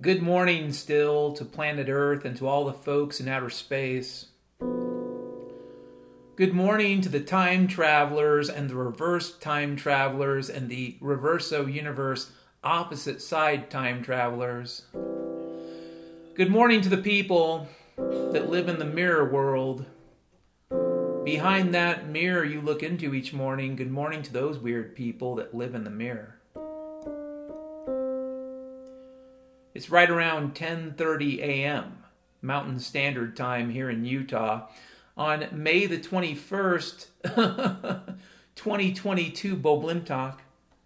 Good morning still to planet Earth and to all the folks in outer space. Good morning to the time travelers and the reverse time travelers and the reverso universe opposite side time travelers. Good morning to the people that live in the mirror world. Behind that mirror you look into each morning, good morning to those weird people that live in the mirror. It's right around 10:30 a.m. Mountain Standard Time here in Utah on May the 21st, 2022, Boblimtok.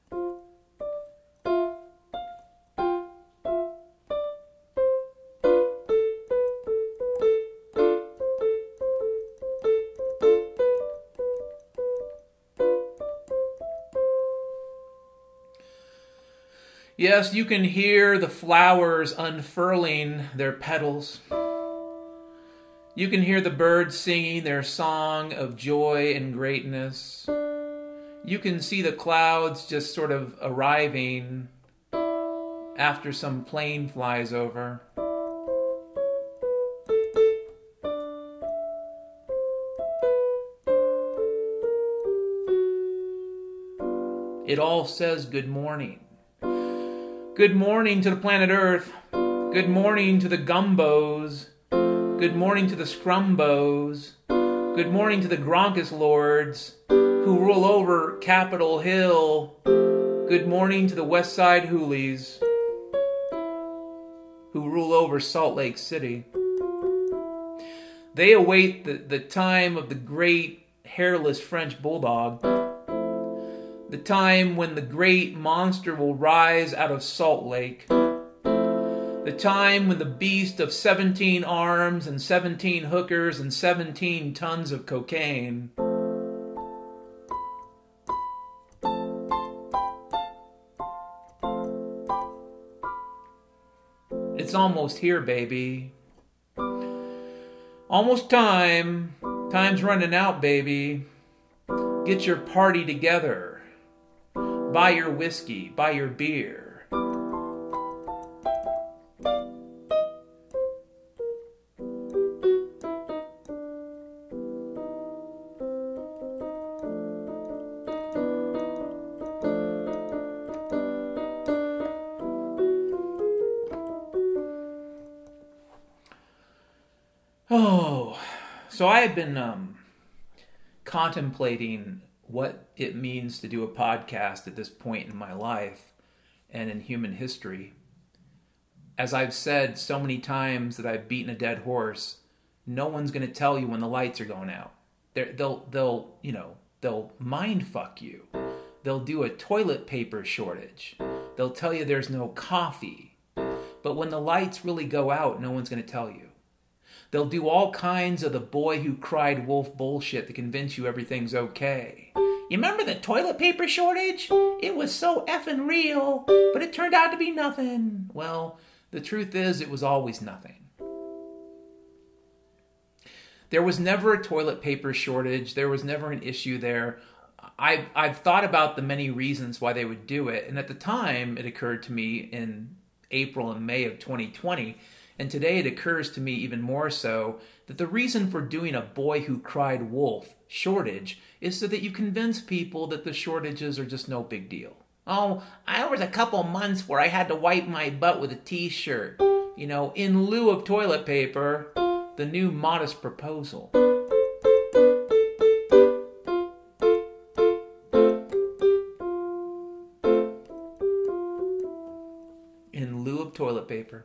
Yes, you can hear the flowers unfurling their petals. You can hear the birds singing their song of joy and greatness. You can see the clouds just sort of arriving after some plane flies over. It all says good morning. Good morning to the planet Earth. Good morning to the Gumbos. Good morning to the Scrumbos. Good morning to the Gronkus Lords who rule over Capitol Hill. Good morning to the West Side Hoolies who rule over Salt Lake City. They await the time of the great hairless French bulldog. The time when the great monster will rise out of Salt Lake. The time when the beast of 17 arms and 17 hookers and 17 tons of cocaine. It's almost here, baby. Almost time. Time's running out, baby. Get your party together. Buy your whiskey, buy your beer. So I had been contemplating what it means to do a podcast at this point in my life and in human history. As I've said so many times that I've beaten a dead horse, no one's going to tell you when the lights are going out. They'll mind fuck you. They'll do a toilet paper shortage. They'll tell you there's no coffee. But when the lights really go out, no one's going to tell you. They'll do all kinds of the boy who cried wolf bullshit to convince you everything's okay. You remember the toilet paper shortage? It was so effing real, but it turned out to be nothing. Well, the truth is it was always nothing. There was never a toilet paper shortage. There was never an issue there. I've thought about the many reasons why they would do it, and at the time it occurred to me in April and May of 2020, and today it occurs to me even more so that the reason for doing a boy who cried wolf shortage is so that you convince people that the shortages are just no big deal. Oh, there was a couple months where I had to wipe my butt with a t-shirt. In lieu of toilet paper, the new modest proposal. In lieu of toilet paper.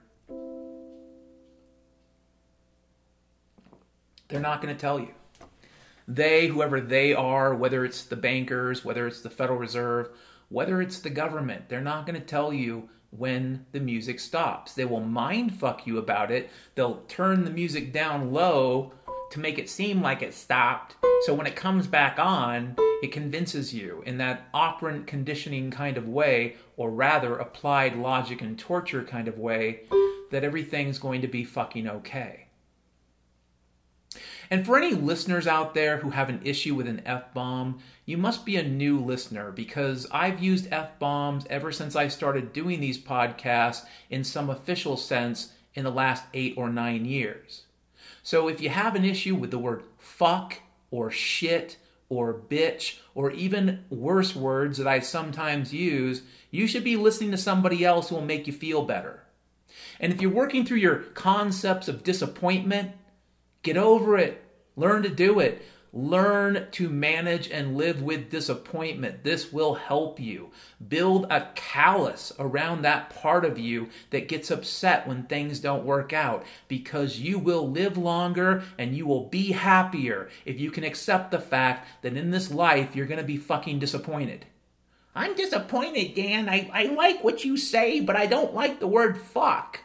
They're not going to tell you. They, whoever they are, whether it's the bankers, whether it's the Federal Reserve, whether it's the government, they're not going to tell you when the music stops. They will mind fuck you about it. They'll turn the music down low to make it seem like it stopped. So when it comes back on, it convinces you in that operant conditioning kind of way, or rather applied logic and torture kind of way, that everything's going to be fucking okay. And for any listeners out there who have an issue with an F-bomb, you must be a new listener because I've used F-bombs ever since I started doing these podcasts in some official sense in the last 8 or 9 years. So if you have an issue with the word fuck or shit or bitch or even worse words that I sometimes use, you should be listening to somebody else who will make you feel better. And if you're working through your concepts of disappointment, get over it. Learn to do it. Learn to manage and live with disappointment. This will help you. Build a callus around that part of you that gets upset when things don't work out, because you will live longer and you will be happier if you can accept the fact that in this life you're going to be fucking disappointed. I'm disappointed, Dan. I like what you say, but I don't like the word fuck.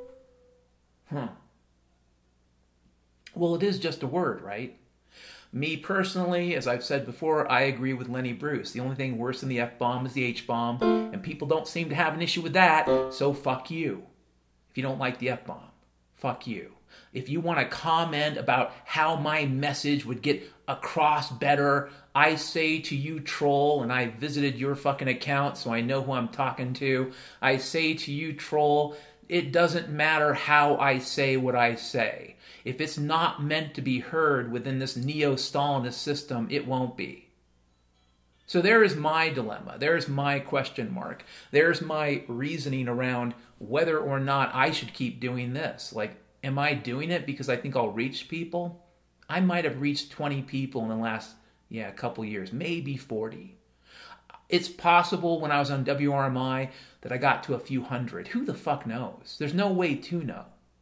Well, it is just a word, right? Me personally, as I've said before, I agree with Lenny Bruce. The only thing worse than the F-bomb is the H-bomb, and people don't seem to have an issue with that, so fuck you. If you don't like the F-bomb, fuck you. If you want to comment about how my message would get across better, I say to you, troll, and I visited your fucking account so I know who I'm talking to. I say to you, troll, it doesn't matter how I say what I say. If it's not meant to be heard within this neo-Stalinist system, it won't be. So there is my dilemma. There's my question mark. There's my reasoning around whether or not I should keep doing this. Like, am I doing it because I think I'll reach people? I might have reached 20 people in the last, couple years, maybe 40. It's possible when I was on WRMI that I got to a few hundred. Who the fuck knows? There's no way to know.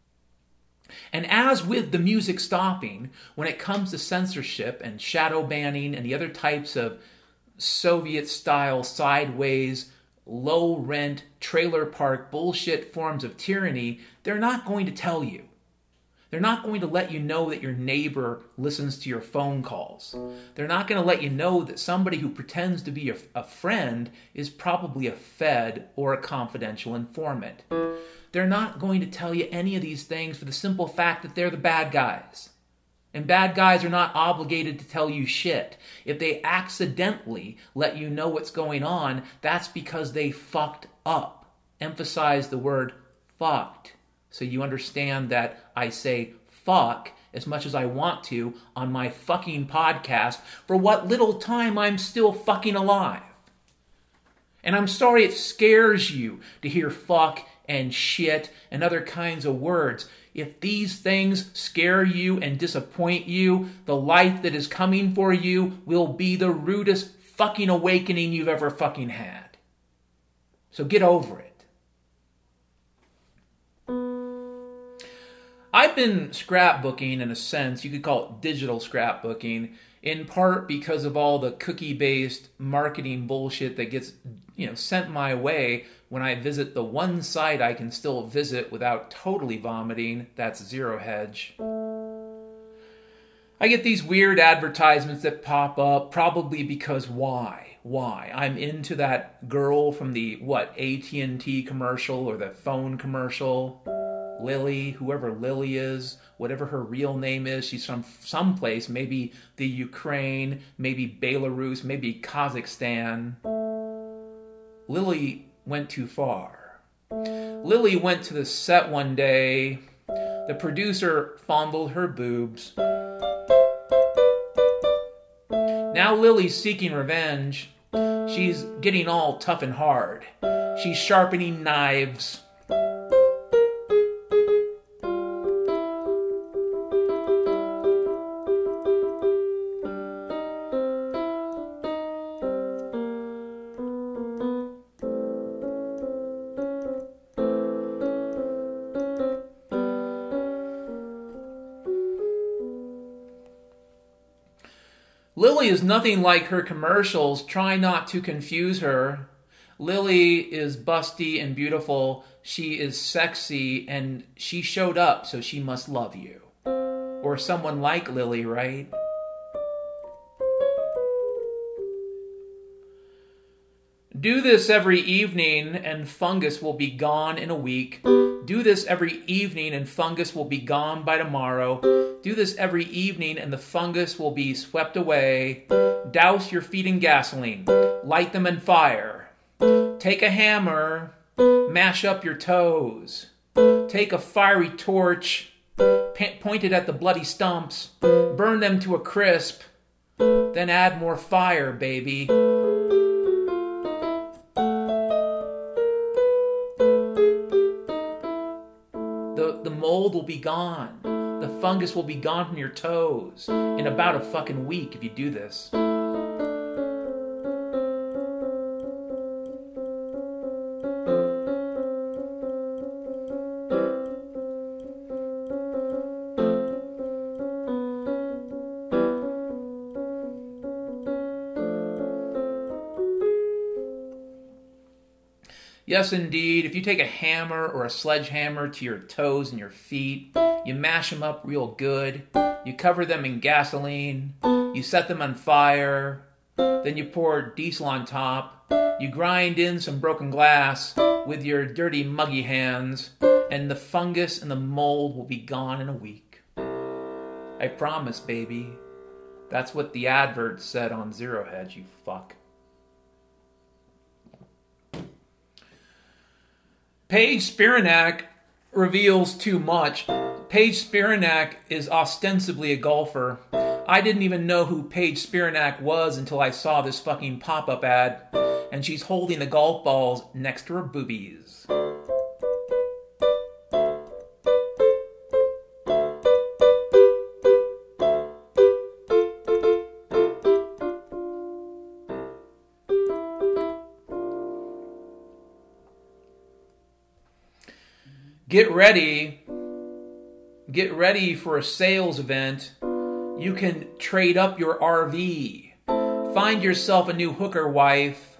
And as with the music stopping, when it comes to censorship and shadow banning and the other types of Soviet-style, sideways, low-rent, trailer park bullshit forms of tyranny, they're not going to tell you. They're not going to let you know that your neighbor listens to your phone calls. They're not going to let you know that somebody who pretends to be a friend is probably a Fed or a confidential informant. They're not going to tell you any of these things for the simple fact that they're the bad guys. And bad guys are not obligated to tell you shit. If they accidentally let you know what's going on, that's because they fucked up. Emphasize the word fucked. So you understand that I say fuck as much as I want to on my fucking podcast for what little time I'm still fucking alive. And I'm sorry it scares you to hear fuck and shit and other kinds of words. If these things scare you and disappoint you, the life that is coming for you will be the rudest fucking awakening you've ever fucking had. So get over it. I've been scrapbooking in a sense, you could call it digital scrapbooking, in part because of all the cookie-based marketing bullshit that gets, sent my way when I visit the one site I can still visit without totally vomiting. That's Zero Hedge. I get these weird advertisements that pop up, probably because why? I'm into that girl from the, AT&T commercial or the phone commercial. Lily, whoever Lily is, whatever her real name is, she's from someplace, maybe the Ukraine, maybe Belarus, maybe Kazakhstan. Lily went too far. Lily went to the set one day. The producer fondled her boobs. Now Lily's seeking revenge. She's getting all tough and hard. She's sharpening knives. Lily is nothing like her commercials. Try not to confuse her. Lily is busty and beautiful. She is sexy, and she showed up, so she must love you. Or someone like Lily, right? Do this every evening and fungus will be gone in a week. Do this every evening and fungus will be gone by tomorrow. Do this every evening and the fungus will be swept away. Douse your feet in gasoline. Light them in fire. Take a hammer. Mash up your toes. Take a fiery torch. Point it at the bloody stumps. Burn them to a crisp. Then add more fire, baby. The mold will be gone. The fungus will be gone from your toes in about a fucking week if you do this. Yes, indeed. If you take a hammer or a sledgehammer to your toes and your feet, you mash them up real good, you cover them in gasoline, you set them on fire, then you pour diesel on top, you grind in some broken glass with your dirty, muggy hands, and the fungus and the mold will be gone in a week. I promise, baby. That's what the advert said on Zero Hedge, you fuck. Paige Spiranak reveals too much. Paige Spiranak is ostensibly a golfer. I didn't even know who Paige Spiranak was until I saw this fucking pop-up ad, and she's holding the golf balls next to her boobies. Get ready for a sales event. You can trade up your RV. Find yourself a new hooker wife.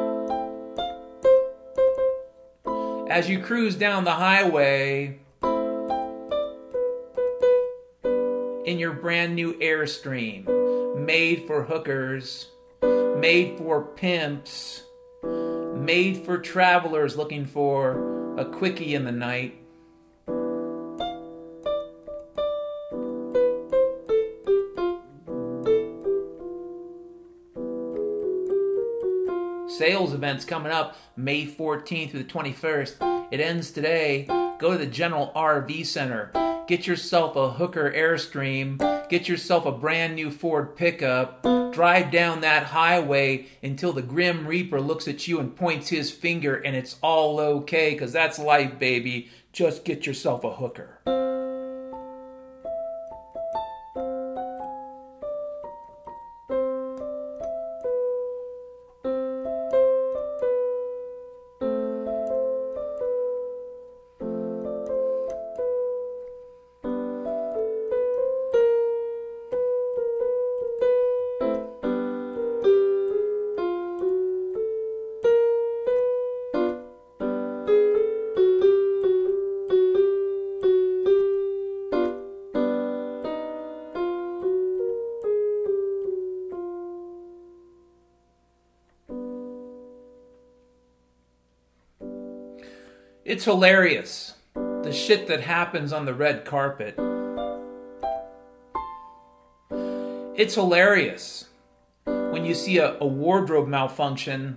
As you cruise down the highway in your brand new Airstream, made for hookers, made for pimps, made for travelers looking for a quickie in the night. Sales events coming up May 14th through the 21st. It ends today. Go to the General RV Center. Get yourself a hooker Airstream. Get yourself a brand new Ford pickup. Drive down that highway until the Grim Reaper looks at you and points his finger and it's all okay, because that's life, baby. Just get yourself a hooker. It's hilarious, the shit that happens on the red carpet. It's hilarious when you see a wardrobe malfunction.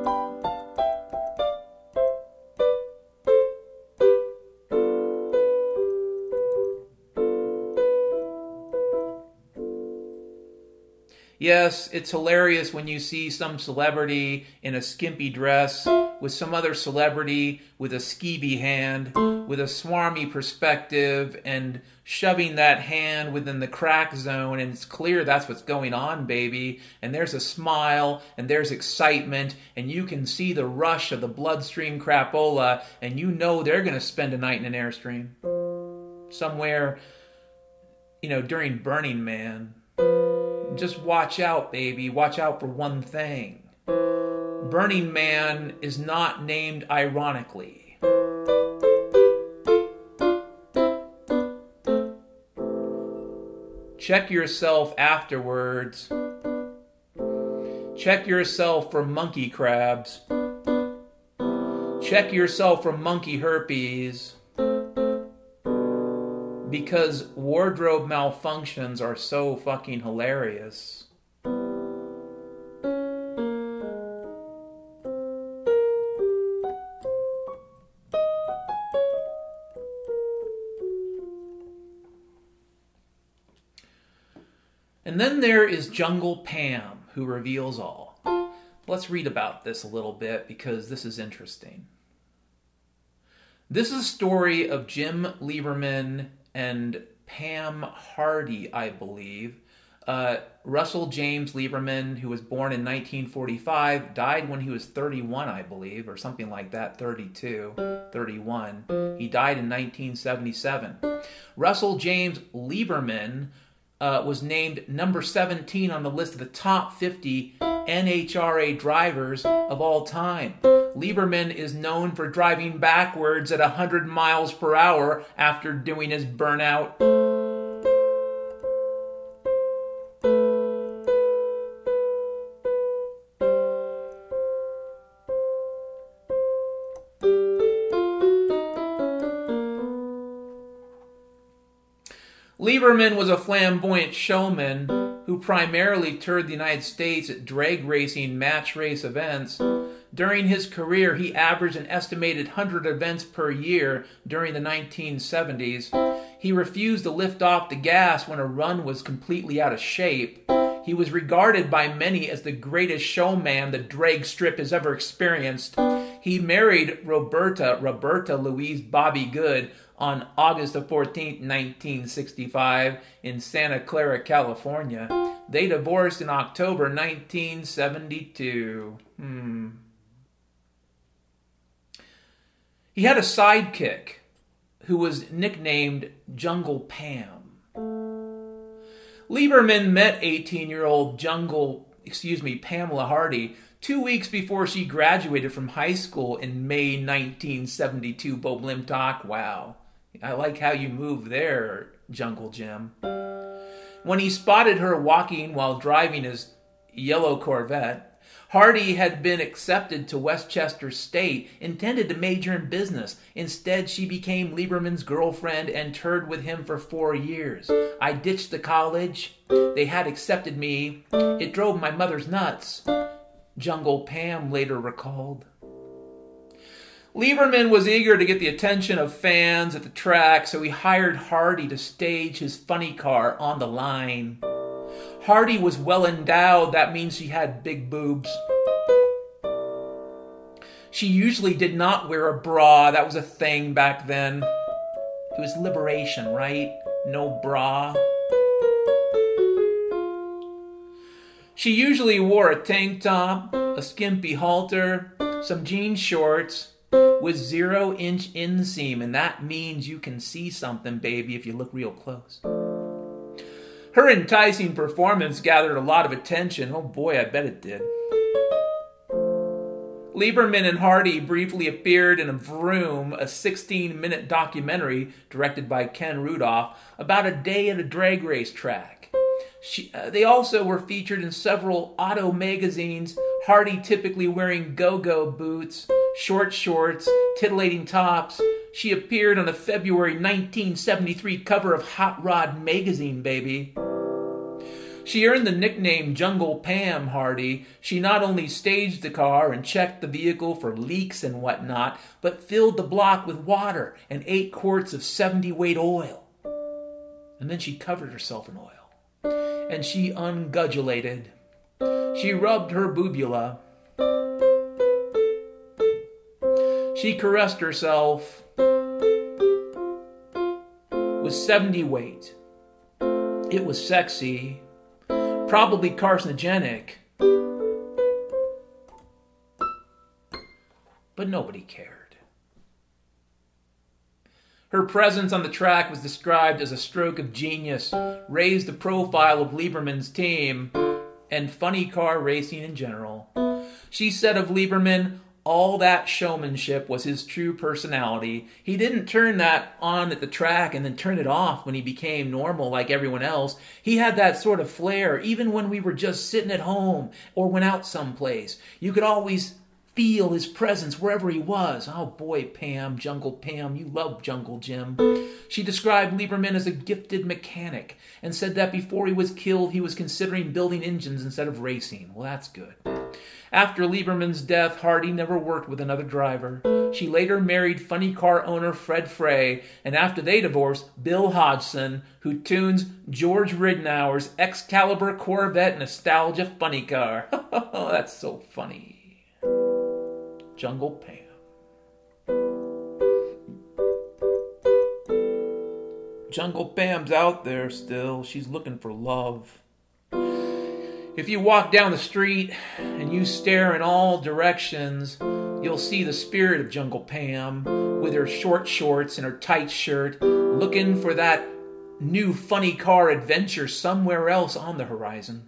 Yes, it's hilarious when you see some celebrity in a skimpy dress with some other celebrity with a skeevy hand, with a swarmy perspective, and shoving that hand within the crack zone, and it's clear that's what's going on, baby. And there's a smile, and there's excitement, and you can see the rush of the bloodstream crapola, and you know they're going to spend a night in an Airstream. Somewhere, during Burning Man. Just watch out, baby. Watch out for one thing. Burning Man is not named ironically. Check yourself afterwards. Check yourself for monkey crabs. Check yourself for monkey herpes. Because wardrobe malfunctions are so fucking hilarious. And then there is Jungle Pam, who reveals all. Let's read about this a little bit because this is interesting. This is a story of Jim Lieberman and Pam Hardy, I believe. Russell James Lieberman, who was born in 1945, died when he was 31, I believe, or something like that, 32, 31. He died in 1977. Russell James Lieberman was named number 17 on the list of the top 50 NHRA drivers of all time. Lieberman is known for driving backwards at 100 miles per hour after doing his burnout. Lieberman was a flamboyant showman who primarily toured the United States at drag racing match race events. During his career, he averaged an estimated 100 events per year during the 1970s. He refused to lift off the gas when a run was completely out of shape. He was regarded by many as the greatest showman the drag strip has ever experienced. He married Roberta Louise Bobby Good, on August 14, 1965, in Santa Clara, California. They divorced in October 1972. He had a sidekick who was nicknamed Jungle Pam. Lieberman met 18-year-old Pamela Hardy 2 weeks before she graduated from high school in May 1972. Bo Blimtock, wow. I like how you move there, Jungle Jim. When he spotted her walking while driving his yellow Corvette, Hardy had been accepted to Westchester State, intended to major in business. Instead, she became Lieberman's girlfriend and toured with him for 4 years. I ditched the college. They had accepted me. It drove my mother's nuts, Jungle Pam later recalled. Lieberman was eager to get the attention of fans at the track, so he hired Hardy to stage his funny car on the line. Hardy was well endowed. That means she had big boobs. She usually did not wear a bra. That was a thing back then. It was liberation, right? No bra. She usually wore a tank top, a skimpy halter, some jean shorts, with 0-inch inseam, and that means you can see something, baby, if you look real close. Her enticing performance gathered a lot of attention. Oh boy, I bet it did. Lieberman and Hardy briefly appeared in Vroom, a 16-minute documentary directed by Ken Rudolph about a day at a drag race track. They also were featured in several auto magazines, Hardy typically wearing go-go boots, short shorts, titillating tops. She appeared on a February 1973 cover of Hot Rod magazine, baby. She earned the nickname Jungle Pam Hardy. She not only staged the car and checked the vehicle for leaks and whatnot, but filled the block with water and 8 quarts of 70-weight oil. And then she covered herself in oil. And she ungudulated. She rubbed her boobula. She caressed herself with 70 weight. It was sexy, probably carcinogenic, but nobody cared. Her presence on the track was described as a stroke of genius, raised the profile of Lieberman's team, and funny car racing in general. She said of Lieberman, all that showmanship was his true personality. He didn't turn that on at the track and then turn it off when he became normal like everyone else. He had that sort of flair even when we were just sitting at home or went out someplace. You could always feel his presence wherever he was. Oh boy, Pam, Jungle Pam, you love Jungle Jim. She described Lieberman as a gifted mechanic and said that before he was killed, he was considering building engines instead of racing. Well, that's good. After Lieberman's death, Hardy never worked with another driver. She later married funny car owner Fred Frey, and after they divorced, Bill Hodgson, who tunes George Ridenour's Excalibur Corvette nostalgia funny car. That's so funny. Jungle Pam. Jungle Pam's out there still. She's looking for love. If you walk down the street and you stare in all directions, you'll see the spirit of Jungle Pam with her short shorts and her tight shirt, looking for that new funny car adventure somewhere else on the horizon.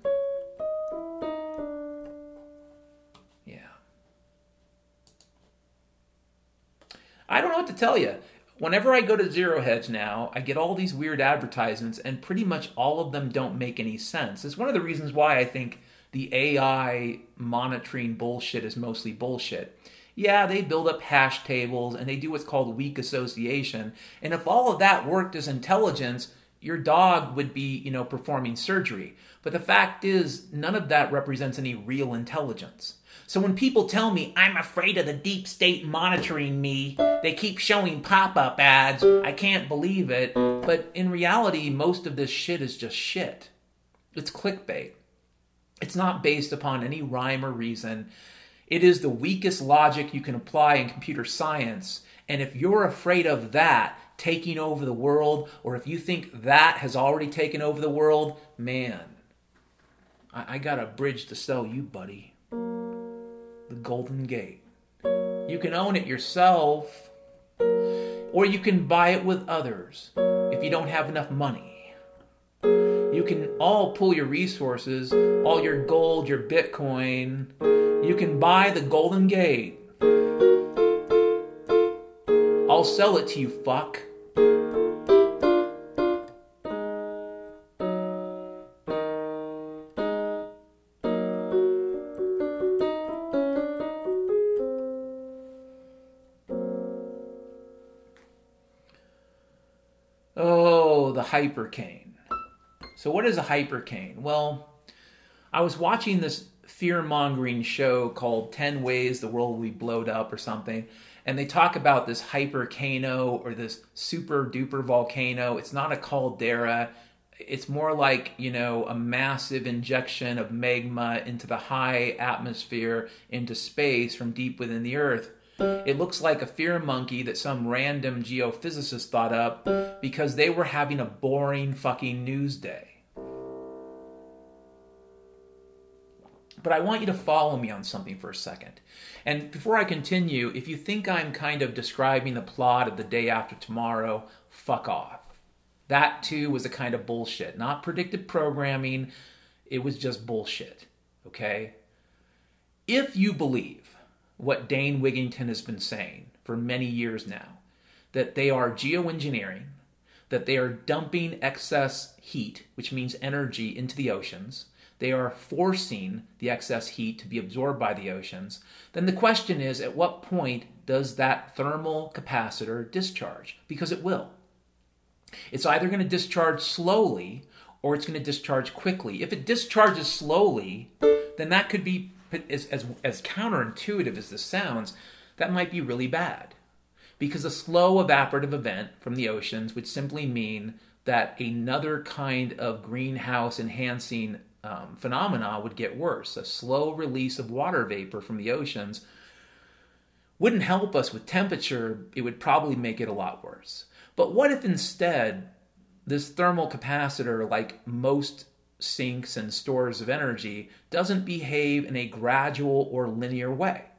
I don't know what to tell you. Whenever I go to Zero Hedge now, I get all these weird advertisements, and pretty much all of them don't make any sense. It's one of the reasons why I think the AI monitoring bullshit is mostly bullshit. Yeah, they build up hash tables, and they do what's called weak association. And if all of that worked as intelligence, your dog would be, performing surgery. But the fact is, none of that represents any real intelligence. So when people tell me, I'm afraid of the deep state monitoring me, they keep showing pop-up ads, I can't believe it. But in reality, most of this shit is just shit. It's clickbait. It's not based upon any rhyme or reason. It is the weakest logic you can apply in computer science. And if you're afraid of that taking over the world, or if you think that has already taken over the world, man, I got a bridge to sell you, buddy. The Golden Gate. You can own it yourself, or you can buy it with others if you don't have enough money. You can all pull your resources, all your gold, your Bitcoin. You can buy the Golden Gate. I'll sell it to you, fuck. Oh, the hypercane. So what is a hypercane? Well, I was watching this fear-mongering show called 10 Ways the World Will Be Blowed Up or something, and they talk about this hypercano or this super-duper volcano. It's not a caldera. It's more like, a massive injection of magma into the high atmosphere, into space from deep within the Earth. It looks like a fear monkey that some random geophysicist thought up because they were having a boring fucking news day. But I want you to follow me on something for a second. And before I continue, if you think I'm kind of describing the plot of The Day After Tomorrow, fuck off. That too was a kind of bullshit. Not predictive programming, it was just bullshit. Okay? If you believe what Dane Wigington has been saying for many years now, that they are geoengineering, that they are dumping excess heat, which means energy, into the oceans, they are forcing the excess heat to be absorbed by the oceans, then the question is, at what point does that thermal capacitor discharge? Because it will. It's either going to discharge slowly or it's going to discharge quickly. If it discharges slowly, then that could be, as counterintuitive as this sounds, that might be really bad. Because a slow evaporative event from the oceans would simply mean that another kind of greenhouse enhancing phenomena would get worse. A slow release of water vapor from the oceans wouldn't help us with temperature. It would probably make it a lot worse. But what if instead this thermal capacitor, like most sinks and stores of energy, doesn't behave in a gradual or linear way?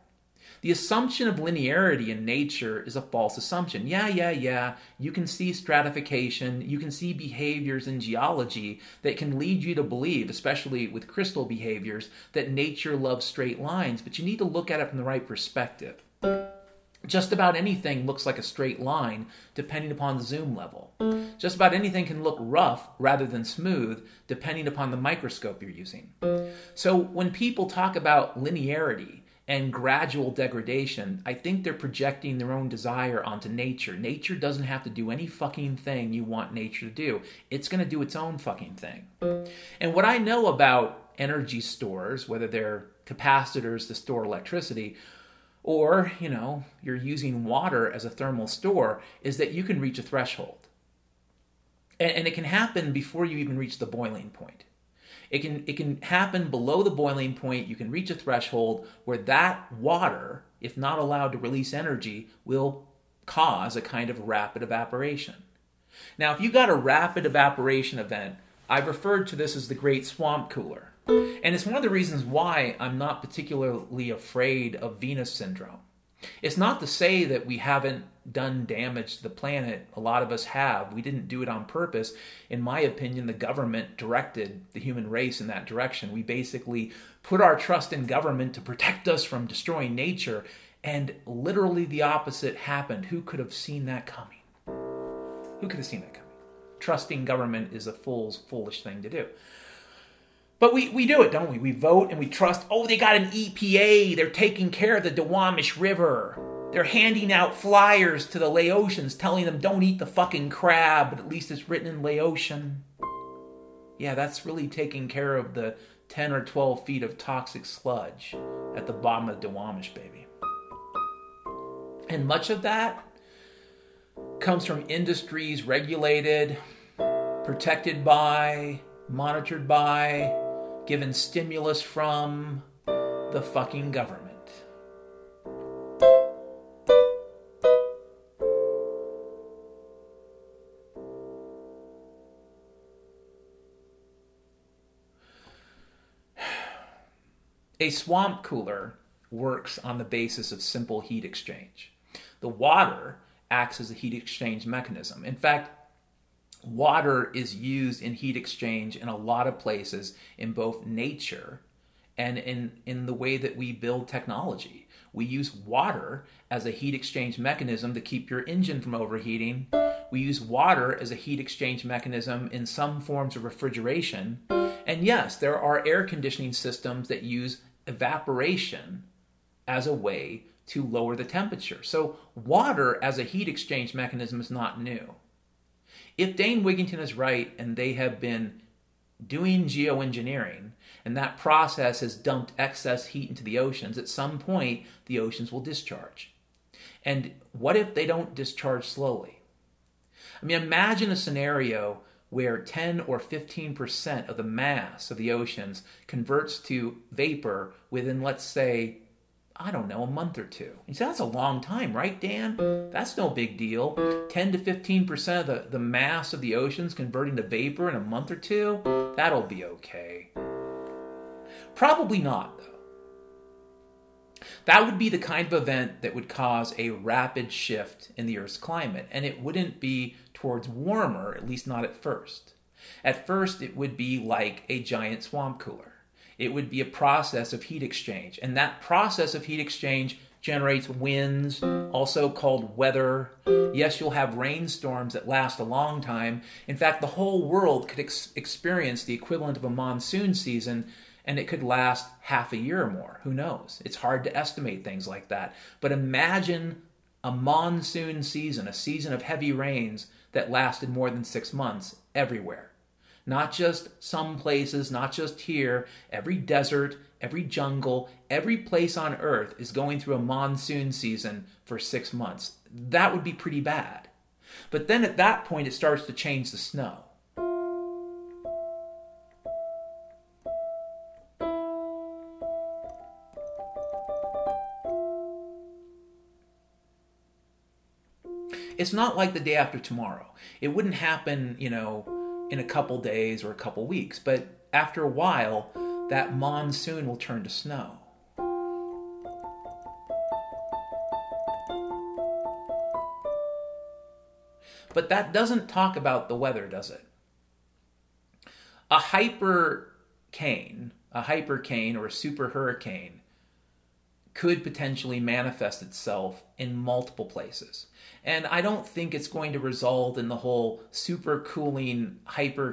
The assumption of linearity in nature is a false assumption. Yeah. You can see stratification, you can see behaviors in geology that can lead you to believe, especially with crystal behaviors, that nature loves straight lines, but you need to look at it from the right perspective. Just about anything looks like a straight line depending upon the zoom level. Just about anything can look rough rather than smooth depending upon the microscope you're using. So when people talk about linearity and gradual degradation, I think they're projecting their own desire onto nature. Nature doesn't have to do any fucking thing you want nature to do. It's going to do its own fucking thing. And what I know about energy stores, whether they're capacitors to store electricity, or, you're using water as a thermal store, is that you can reach a threshold. And it can happen before you even reach the boiling point. It can happen below the boiling point. You can reach a threshold where that water, if not allowed to release energy, will cause a kind of rapid evaporation. Now, if you got a rapid evaporation event, I've referred to this as the Great Swamp Cooler. And it's one of the reasons why I'm not particularly afraid of Venus syndrome. It's not to say that we haven't done damage to the planet. A lot of us have. We didn't do it on purpose. In my opinion, the government directed the human race in that direction. We basically put our trust in government to protect us from destroying nature, and literally the opposite happened. Who could have seen that coming? Who could have seen that coming? Trusting government is a foolish thing to do. But we do it, don't we? We vote and we trust, they got an EPA. They're taking care of the Duwamish River. They're handing out flyers to the Laotians telling them don't eat the fucking crab, but at least it's written in Laotian. Yeah, that's really taking care of the 10 or 12 feet of toxic sludge at the bottom of the Duwamish, baby. And much of that comes from industries regulated, protected by, monitored by, given stimulus from the fucking government. A swamp cooler works on the basis of simple heat exchange. The water acts as a heat exchange mechanism. In fact, water is used in heat exchange in a lot of places in both nature and in the way that we build technology. We use water as a heat exchange mechanism to keep your engine from overheating. We use water as a heat exchange mechanism in some forms of refrigeration. And yes, there are air conditioning systems that use evaporation as a way to lower the temperature. So water as a heat exchange mechanism is not new. If Dane Wigington is right and they have been doing geoengineering and that process has dumped excess heat into the oceans, at some point the oceans will discharge. And what if they don't discharge slowly? I mean, imagine a scenario where 10 or 15% of the mass of the oceans converts to vapor within, let's say, a month or two. You say, that's a long time, right, Dan? That's no big deal. 10 to 15% of the mass of the oceans converting to vapor in a month or two? That'll be okay. Probably not, though. That would be the kind of event that would cause a rapid shift in the Earth's climate, and it wouldn't be towards warmer, at least not at first. At first, it would be like a giant swamp cooler. It would be a process of heat exchange. And that process of heat exchange generates winds, also called weather. Yes, you'll have rainstorms that last a long time. In fact, the whole world could experience the equivalent of a monsoon season, and it could last half a year or more. Who knows? It's hard to estimate things like that. But imagine a monsoon season, a season of heavy rains that lasted more than 6 months everywhere. Not just some places, not just here. Every desert, every jungle, every place on Earth is going through a monsoon season for 6 months. That would be pretty bad. But then at that point, it starts to change the snow. It's not like the day after tomorrow. It wouldn't happen, in a couple days or a couple weeks. But after a while, that monsoon will turn to snow. But that doesn't talk about the weather, does it? A hypercane or a super hurricane could potentially manifest itself in multiple places. And I don't think it's going to result in the whole super cooling hyper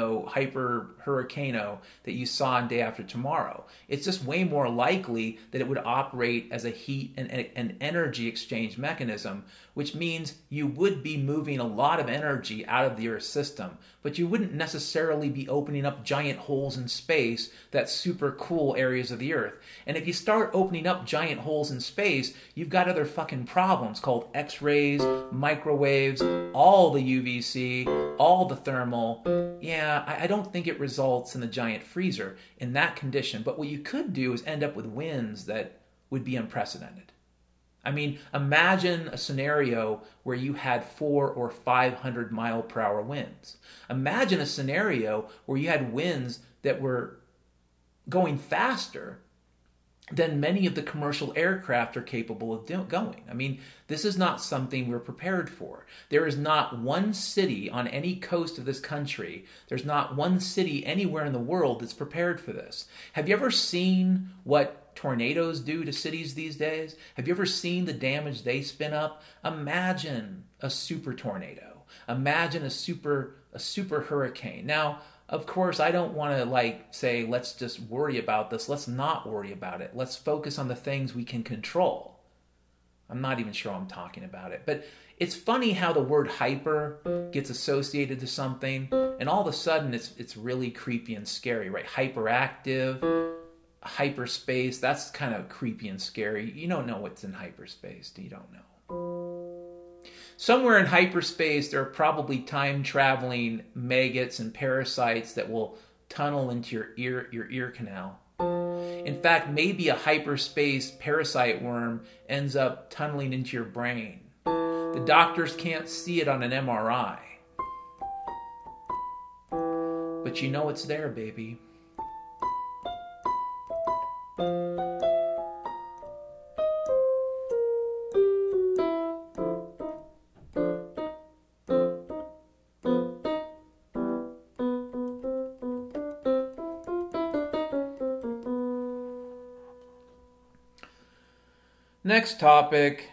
hurricano that you saw in Day After Tomorrow. It's just way more likely that it would operate as a heat and energy exchange mechanism, which means you would be moving a lot of energy out of the Earth's system, but you wouldn't necessarily be opening up giant holes in space that super cool areas of the Earth. And if you start opening up giant holes in space, you've got other fucking problems called X-rays, microwaves, all the UVC, all the thermal. Yeah, I don't think it results in a giant freezer in that condition. But what you could do is end up with winds that would be unprecedented. I mean, imagine a scenario where you had 400 or 500 mile per hour winds. Imagine a scenario where you had winds that were going faster than many of the commercial aircraft are capable of going. I mean, this is not something we're prepared for. There is not one city on any coast of this country, there's not one city anywhere in the world that's prepared for this. Have you ever seen what tornadoes do to cities these days? Have you ever seen the damage they spin up? Imagine a super tornado. Imagine a super hurricane. Now, of course, I don't want to say, let's just worry about this. Let's not worry about it. Let's focus on the things we can control. I'm not even sure I'm talking about it. But it's funny how the word hyper gets associated to something, and all of a sudden it's really creepy and scary, right? Hyperactive, hyperspace, that's kind of creepy and scary. You don't know what's in hyperspace. You don't know. Somewhere in hyperspace, there are probably time-traveling maggots and parasites that will tunnel into your ear canal. In fact, maybe a hyperspace parasite worm ends up tunneling into your brain. The doctors can't see it on an MRI. But you know it's there, baby. Next topic.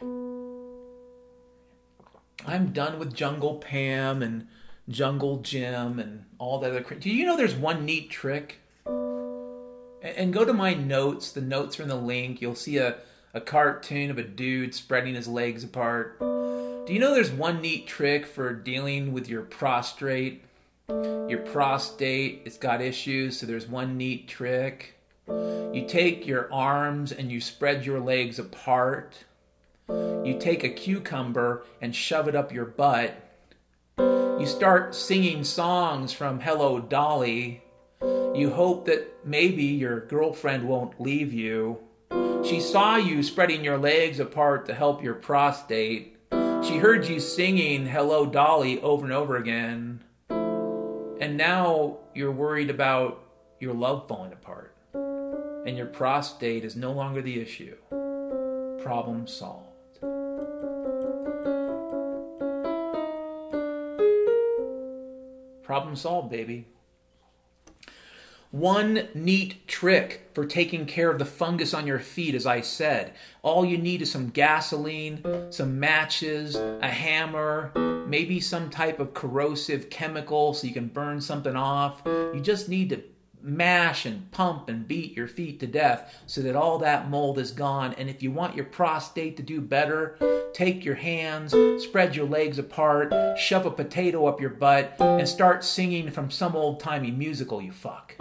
I'm done with Jungle Pam and Jungle Jim and all that other. Do you know there's one neat trick? And go to my notes. The notes are in the link. You'll see a cartoon of a dude spreading his legs apart. Do you know there's one neat trick for dealing with your prostate? Your prostate, it's got issues, so there's one neat trick. You take your arms and you spread your legs apart. You take a cucumber and shove it up your butt. You start singing songs from Hello Dolly. You hope that maybe your girlfriend won't leave you. She saw you spreading your legs apart to help your prostate. She heard you singing Hello Dolly over and over again. And now you're worried about your love falling apart. And your prostate is no longer the issue. Problem solved. Problem solved, baby. One neat trick for taking care of the fungus on your feet, as I said. All you need is some gasoline, some matches, a hammer, maybe some type of corrosive chemical so you can burn something off. You just need to mash and pump and beat your feet to death so that all that mold is gone. And if you want your prostate to do better, take your hands, spread your legs apart, shove a potato up your butt, and start singing from some old-timey musical, you fuck.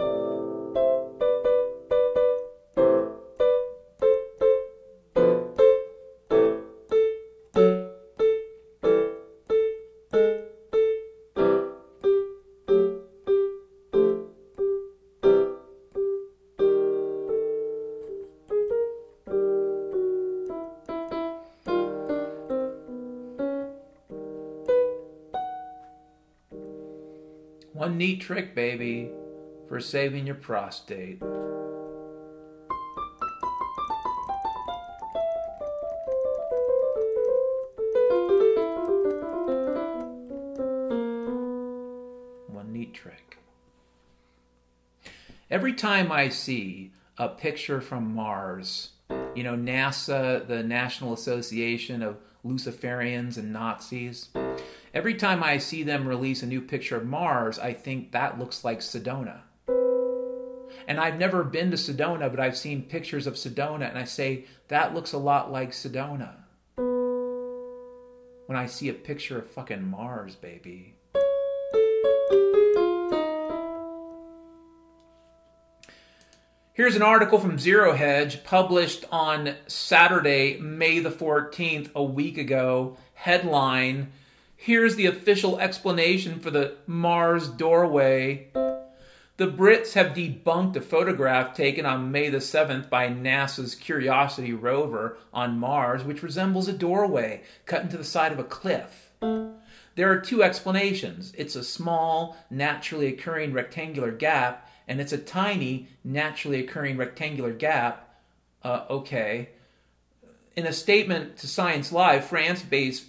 One neat trick, baby, for saving your prostate. Every time I see a picture from Mars, NASA, the National Association of Luciferians and Nazis, every time I see them release a new picture of Mars, I think that looks like Sedona. And I've never been to Sedona, but I've seen pictures of Sedona, and I say, that looks a lot like Sedona. When I see a picture of fucking Mars, baby. Here's an article from Zero Hedge published on Saturday, May the 14th, a week ago. Headline, here's the official explanation for the Mars doorway. The Brits have debunked a photograph taken on May the 7th by NASA's Curiosity rover on Mars, which resembles a doorway cut into the side of a cliff. There are two explanations. It's a small, naturally occurring rectangular gap, and it's a tiny, naturally occurring rectangular gap. Okay. In a statement to Science Live, France-based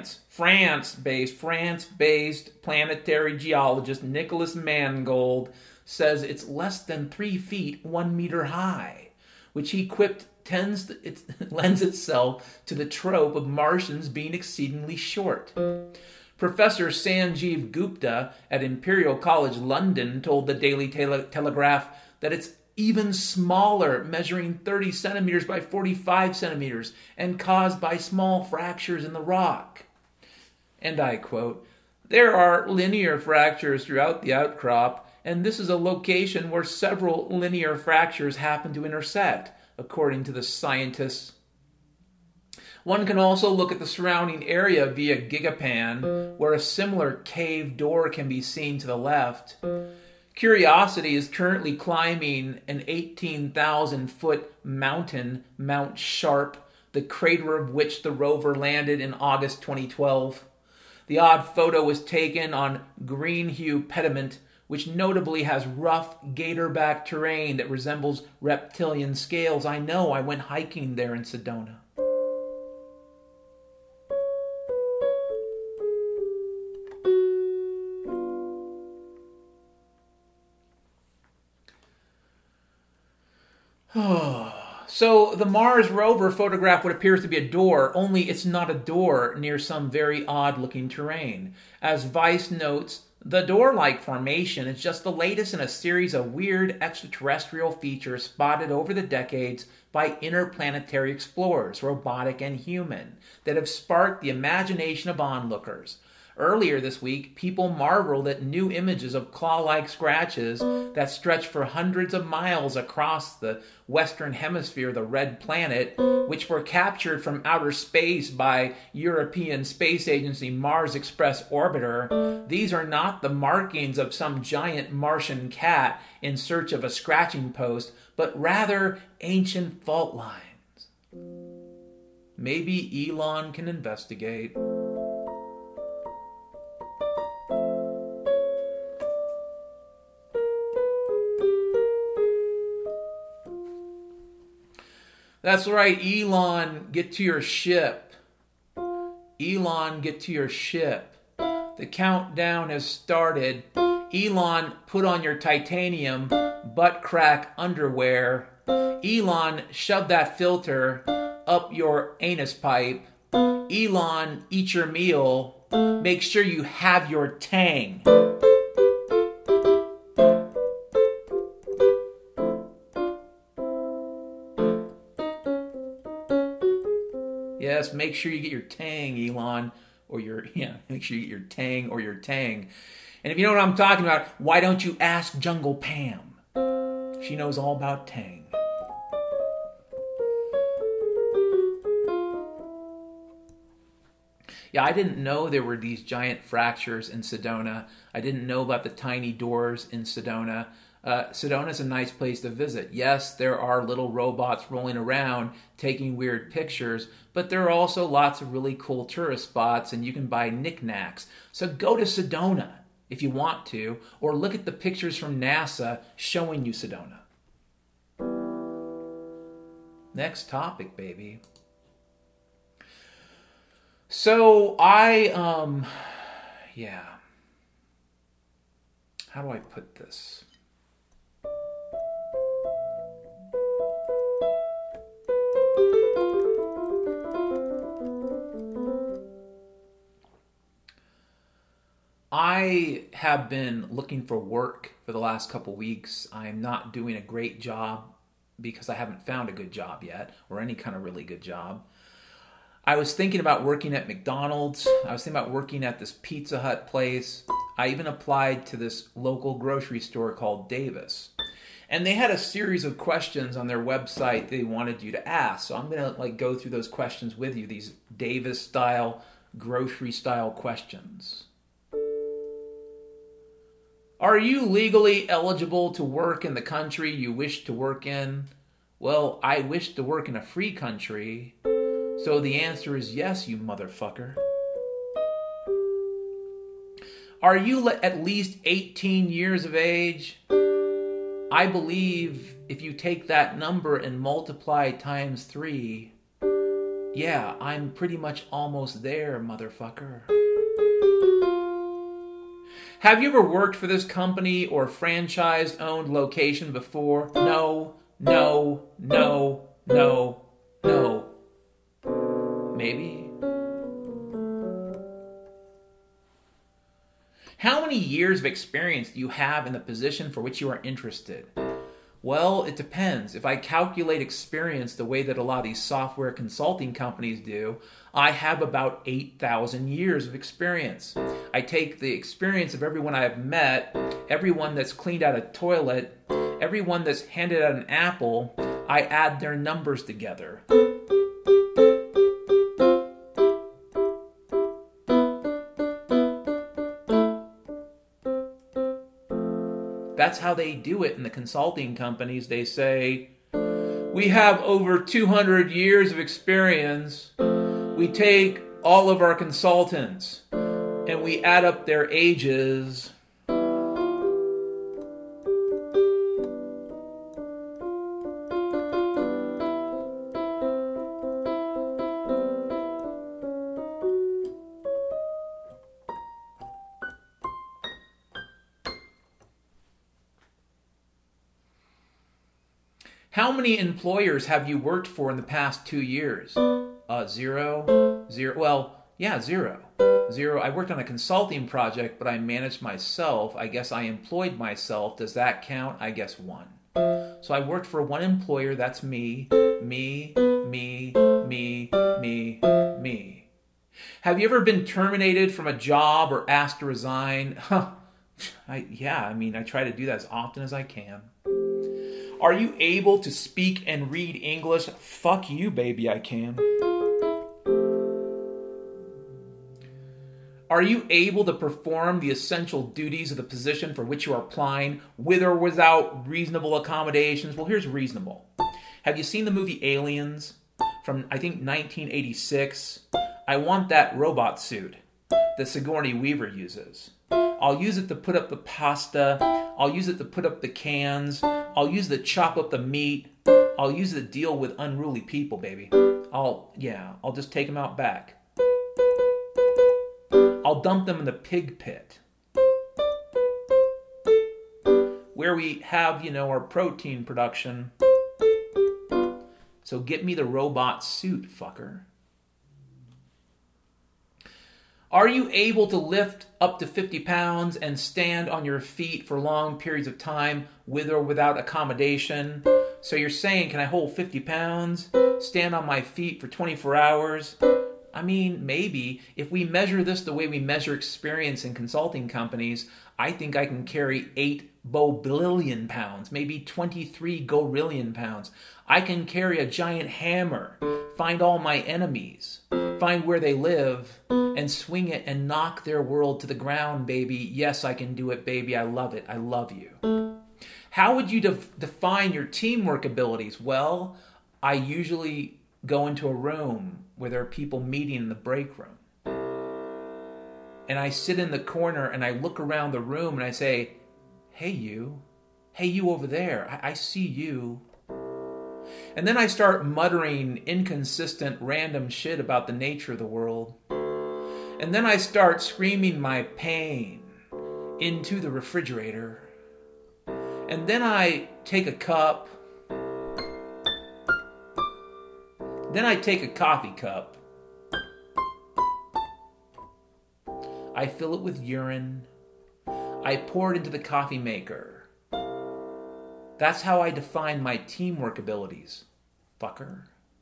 planetary geologist Nicholas Mangold says it's less than 3 feet, 1 meter high, which he quipped lends itself to the trope of Martians being exceedingly short. Professor Sanjeev Gupta at Imperial College London told the Daily Telegraph that it's even smaller, measuring 30 centimeters by 45 centimeters, and caused by small fractures in the rock. And I quote, "There are linear fractures throughout the outcrop, and this is a location where several linear fractures happen to intersect," according to the scientists. One can also look at the surrounding area via Gigapan, where a similar cave door can be seen to the left. Curiosity is currently climbing an 18,000-foot mountain, Mount Sharp, the crater of which the rover landed in August 2012. The odd photo was taken on Greenhue Pediment, which notably has rough, gator-back terrain that resembles reptilian scales. I know, I went hiking there in Sedona. So the Mars rover photographed what appears to be a door, only it's not a door near some very odd-looking terrain. As Vice notes, the door-like formation is just the latest in a series of weird extraterrestrial features spotted over the decades by interplanetary explorers, robotic and human, that have sparked the imagination of onlookers. Earlier this week, people marveled at new images of claw-like scratches that stretch for hundreds of miles across the western hemisphere, the red planet, which were captured from outer space by European Space Agency Mars Express orbiter. These are not the markings of some giant Martian cat in search of a scratching post, but rather ancient fault lines. Maybe Elon can investigate. That's right, Elon, get to your ship. Elon, get to your ship. The countdown has started. Elon, put on your titanium butt crack underwear. Elon, shove that filter up your anus pipe. Elon, eat your meal. Make sure you have your tang. Yes, make sure you get your tang, Elon, make sure you get your tang or your tang. And if you know what I'm talking about, why don't you ask Jungle Pam? She knows all about tang. Yeah, I didn't know there were these giant fractures in Sedona. I didn't know about the tiny doors in Sedona. Sedona's a nice place to visit. Yes, there are little robots rolling around taking weird pictures, but there are also lots of really cool tourist spots, and you can buy knickknacks. So go to Sedona if you want to, or look at the pictures from NASA showing you Sedona. Next topic, baby. So how do I put this? have been looking for work for the last couple weeks. I'm not doing a great job because I haven't found a good job yet, or any kind of really good job. I was thinking about working at McDonald's. I was thinking about working at this Pizza Hut place. I even applied to this local grocery store called Davis. And they had a series of questions on their website they wanted you to ask. So I'm going to go through those questions with you, these Davis style, grocery style questions. Are you legally eligible to work in the country you wish to work in? Well, I wish to work in a free country. So the answer is yes, you motherfucker. Are you at least 18 years of age? I believe if you take that number and multiply times 3, yeah, I'm pretty much almost there, motherfucker. Have you ever worked for this company or franchise-owned location before? No, no, no, no, no. Maybe. How many years of experience do you have in the position for which you are interested? Well, it depends. If I calculate experience the way that a lot of these software consulting companies do, I have about 8,000 years of experience. I take the experience of everyone I have met, everyone that's cleaned out a toilet, everyone that's handed out an apple, I add their numbers together. That's how they do it in the consulting companies. They say, we have over 200 years of experience. We take all of our consultants and we add up their ages. How many employers have you worked for in the past 2 years? Zero. Well, yeah, zero. I worked on a consulting project, but I managed myself. I guess I employed myself. Does that count? I guess 1. So I worked for one employer. That's me. Me. Have you ever been terminated from a job or asked to resign? I try to do that as often as I can. Are you able to speak and read English? Fuck you, baby, I can. Are you able to perform the essential duties of the position for which you are applying with or without reasonable accommodations? Well, here's reasonable. Have you seen the movie Aliens from, I think, 1986? I want that robot suit that Sigourney Weaver uses. I'll use it to put up the pasta. I'll use it to put up the cans. I'll use it to chop up the meat. I'll use it to deal with unruly people, baby. I'll just take them out back. I'll dump them in the pig pit, where we have, our protein production. So get me the robot suit, fucker. Are you able to lift up to 50 pounds and stand on your feet for long periods of time with or without accommodation? So you're saying, can I hold 50 pounds, stand on my feet for 24 hours? I mean, maybe. If we measure this the way we measure experience in consulting companies, I think I can carry 8 bobillion pounds, maybe 23 gorillion pounds. I can carry a giant hammer, find all my enemies, find where they live, and swing it and knock their world to the ground, baby. Yes, I can do it, baby. I love it. I love you. How would you define your teamwork abilities? Well, I usually go into a room where there are people meeting in the break room. And I sit in the corner and I look around the room and I say, hey you over there, I see you. And then I start muttering inconsistent random shit about the nature of the world. And then I start screaming my pain into the refrigerator. And then I take a cup. Then I take a coffee cup. I fill it with urine. I pour it into the coffee maker. That's how I define my teamwork abilities, fucker.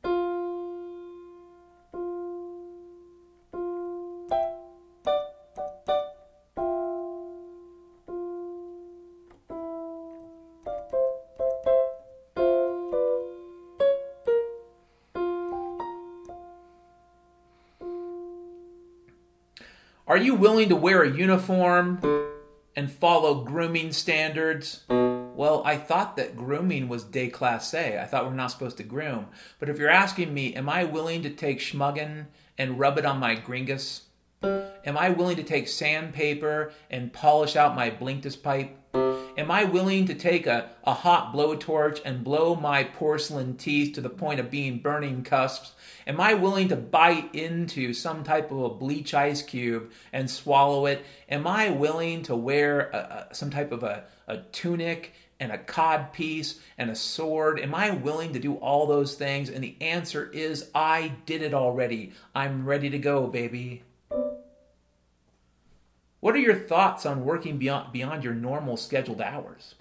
Are you willing to wear a uniform and follow grooming standards? Well, I thought that grooming was déclassé. I thought we're not supposed to groom. But if you're asking me, am I willing to take schmuggin and rub it on my gringus? Am I willing to take sandpaper and polish out my blinktus pipe? Am I willing to take a hot blowtorch and blow my porcelain teeth to the point of being burning cusps? Am I willing to bite into some type of a bleach ice cube and swallow it? Am I willing to wear some type of a tunic and a cod piece and a sword? Am I willing to do all those things? And the answer is, I did it already. I'm ready to go, baby. What are your thoughts on working beyond your normal scheduled hours?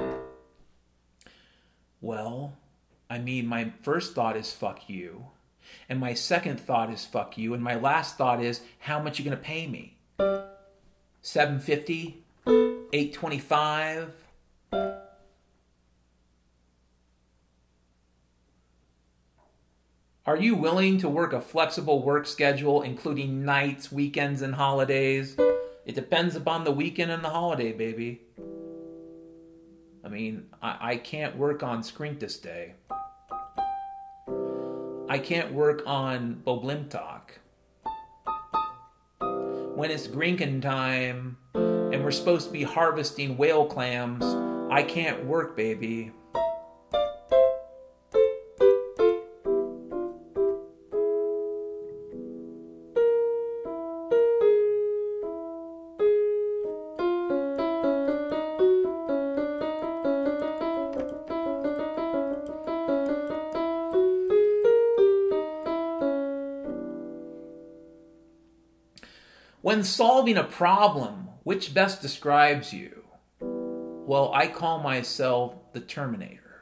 Well, I mean, my first thought is fuck you. And my second thought is fuck you. And my last thought is, how much are you going to pay me? $7.50? $8.25? Are you willing to work a flexible work schedule, including nights, weekends, and holidays? It depends upon the weekend and the holiday, baby. I mean, I can't work on Skrinktas Day. I can't work on Boblimtok. When it's Grinken time and we're supposed to be harvesting whale clams, I can't work, baby. When solving a problem, which best describes you? Well, I call myself the Terminator.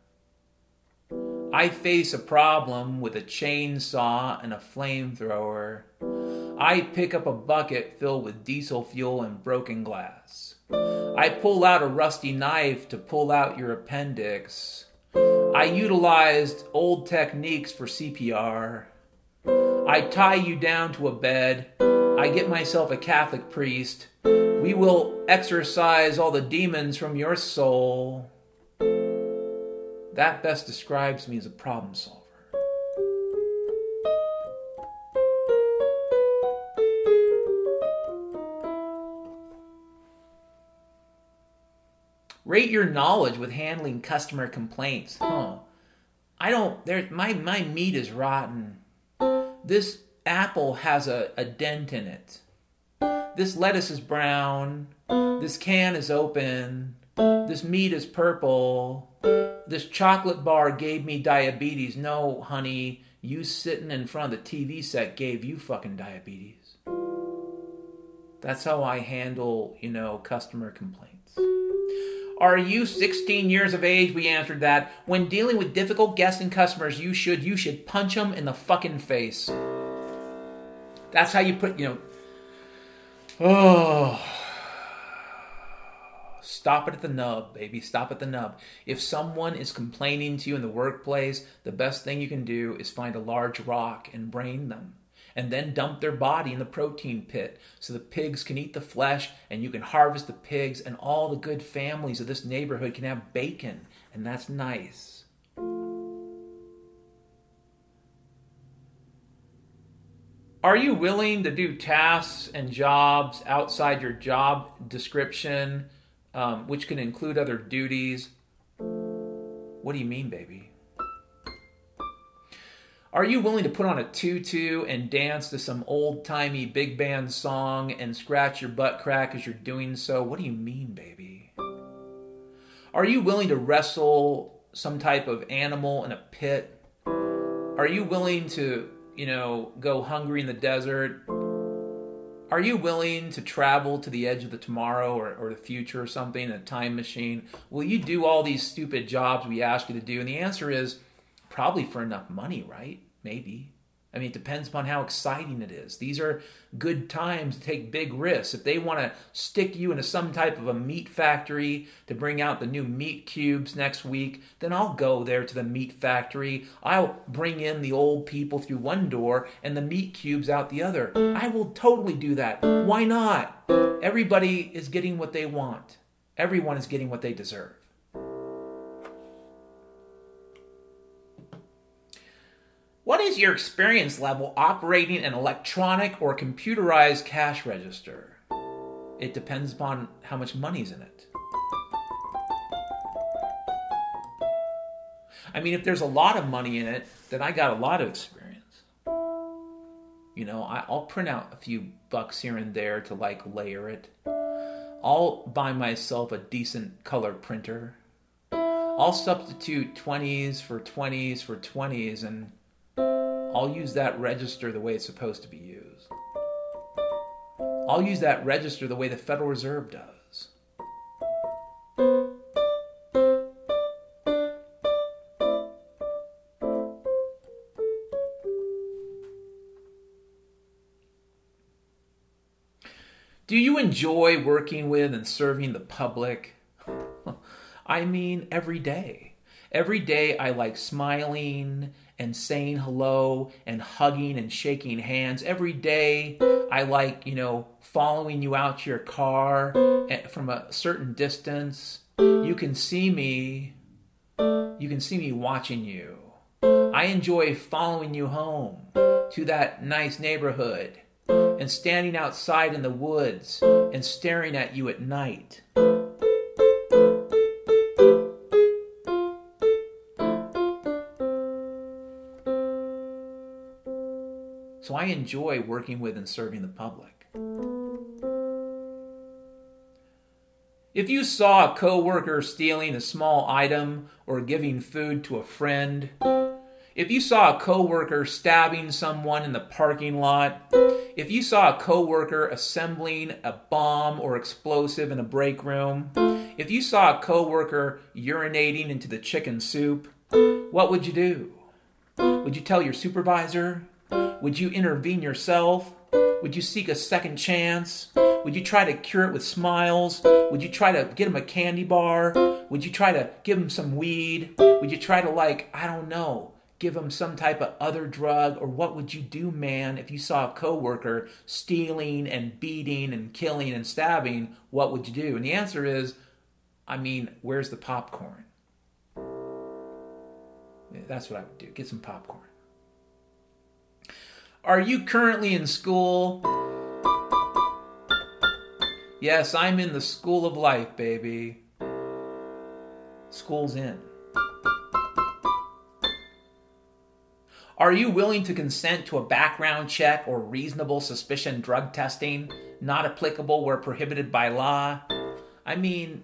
I face a problem with a chainsaw and a flamethrower. I pick up a bucket filled with diesel fuel and broken glass. I pull out a rusty knife to pull out your appendix. I utilized old techniques for CPR. I tie you down to a bed. I get myself a Catholic priest. We will exorcise all the demons from your soul. That best describes me as a problem solver. Rate your knowledge with handling customer complaints. My meat is rotten. This apple has a dent in it. This lettuce is brown. This can is open. This meat is purple. This chocolate bar gave me diabetes. No, honey, you sitting in front of the TV set gave you fucking diabetes. That's how I handle, customer complaints. Are you 16 years of age? We answered that. When dealing with difficult guests and customers, you should punch them in the fucking face. That's how you put, stop it at the nub, baby. Stop at the nub. If someone is complaining to you in the workplace, the best thing you can do is find a large rock and brain them. And then dump their body in the protein pit so the pigs can eat the flesh and you can harvest the pigs and all the good families of this neighborhood can have bacon. And that's nice. Are you willing to do tasks and jobs outside your job description, which can include other duties? What do you mean, baby? Are you willing to put on a tutu and dance to some old-timey big band song and scratch your butt crack as you're doing so? What do you mean, baby? Are you willing to wrestle some type of animal in a pit? Are you willing to go hungry in the desert? Are you willing to travel to the edge of the tomorrow or the future or something in a time machine? Will you do all these stupid jobs we ask you to do? And the answer is probably for enough money, right? Maybe. I mean, it depends upon how exciting it is. These are good times to take big risks. If they want to stick you into some type of a meat factory to bring out the new meat cubes next week, then I'll go there to the meat factory. I'll bring in the old people through one door and the meat cubes out the other. I will totally do that. Why not? Everybody is getting what they want. Everyone is getting what they deserve. What is your experience level operating an electronic or computerized cash register? It depends upon how much money's in it. I mean, if there's a lot of money in it, then I got a lot of experience. You know, I'll print out a few bucks here and there to layer it. I'll buy myself a decent color printer. I'll substitute 20s for 20s for 20s, and I'll use that register the way it's supposed to be used. I'll use that register the way the Federal Reserve does. Do you enjoy working with and serving the public? I mean, every day. Every day I like smiling and saying hello and hugging and shaking hands. Every day I like, following you out to your car from a certain distance. You can see me watching you. I enjoy following you home to that nice neighborhood and standing outside in the woods and staring at you at night. So I enjoy working with and serving the public. If you saw a coworker stealing a small item or giving food to a friend, if you saw a coworker stabbing someone in the parking lot, if you saw a coworker assembling a bomb or explosive in a break room, if you saw a coworker urinating into the chicken soup, what would you do? Would you tell your supervisor? Would you intervene yourself? Would you seek a second chance? Would you try to cure it with smiles? Would you try to get him a candy bar? Would you try to give him some weed? Would you try to, give him some type of other drug? Or what would you do, man, if you saw a coworker stealing and beating and killing and stabbing? What would you do? And the answer is, where's the popcorn? That's what I would do. Get some popcorn. Are you currently in school? Yes, I'm in the school of life, baby. School's in. Are you willing to consent to a background check or reasonable suspicion drug testing, not applicable where prohibited by law? A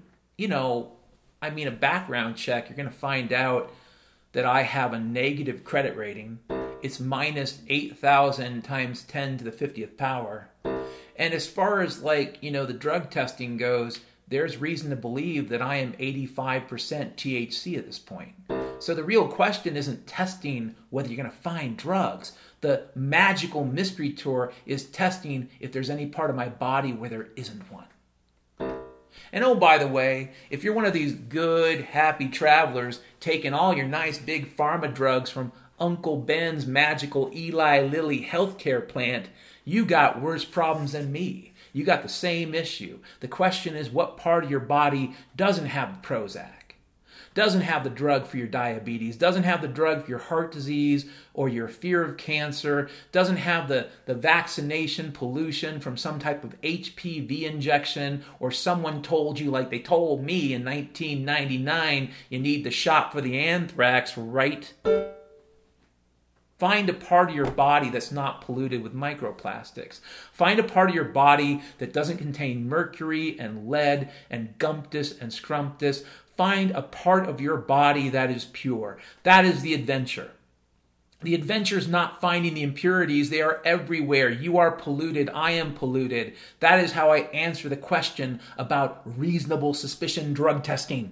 background check, you're going to find out that I have a negative credit rating. It's minus 8,000 times 10 to the 50th power. And as far as the drug testing goes, there's reason to believe that I am 85% THC at this point. So the real question isn't testing whether you're going to find drugs. The magical mystery tour is testing if there's any part of my body where there isn't one. And oh, by the way, if you're one of these good, happy travelers taking all your nice big pharma drugs from Uncle Ben's magical Eli Lilly healthcare plant, you got worse problems than me. You got the same issue. The question is, what part of your body doesn't have the Prozac? Doesn't have the drug for your diabetes, doesn't have the drug for your heart disease or your fear of cancer, doesn't have the vaccination pollution from some type of HPV injection, or someone told you, like they told me in 1999, you need the shot for the anthrax, right? Find a part of your body that's not polluted with microplastics. Find a part of your body that doesn't contain mercury and lead and gumptus and scrumptus. Find a part of your body that is pure. That is the adventure. The adventure is not finding the impurities. They are everywhere. You are polluted. I am polluted. That is how I answer the question about reasonable suspicion drug testing.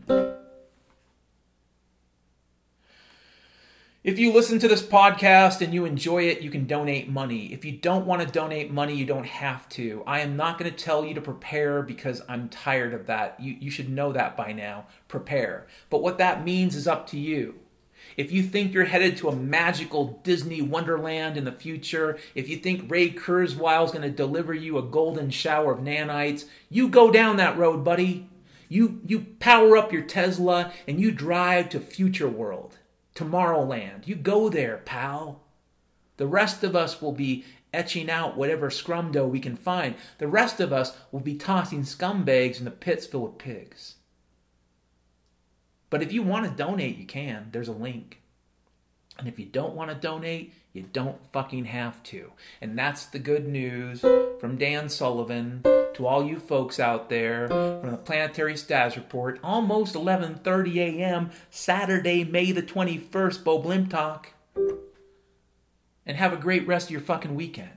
If you listen to this podcast and you enjoy it, you can donate money. If you don't want to donate money, you don't have to. I am not going to tell you to prepare because I'm tired of that. You should know that by now. Prepare. But what that means is up to you. If you think you're headed to a magical Disney wonderland in the future, if you think Ray Kurzweil is going to deliver you a golden shower of nanites, you go down that road, buddy. You power up your Tesla and you drive to Future World. Tomorrowland. You go there, pal. The rest of us will be etching out whatever scrum dough we can find. The rest of us will be tossing scumbags in the pits full of pigs. But if you want to donate, you can. There's a link. And if you don't want to donate, you don't fucking have to. And that's the good news from Dan Sullivan to all you folks out there from the Planetary Status Report. Almost 11:30 a.m. Saturday, May the 21st, Bo Blim Talk. And have a great rest of your fucking weekend.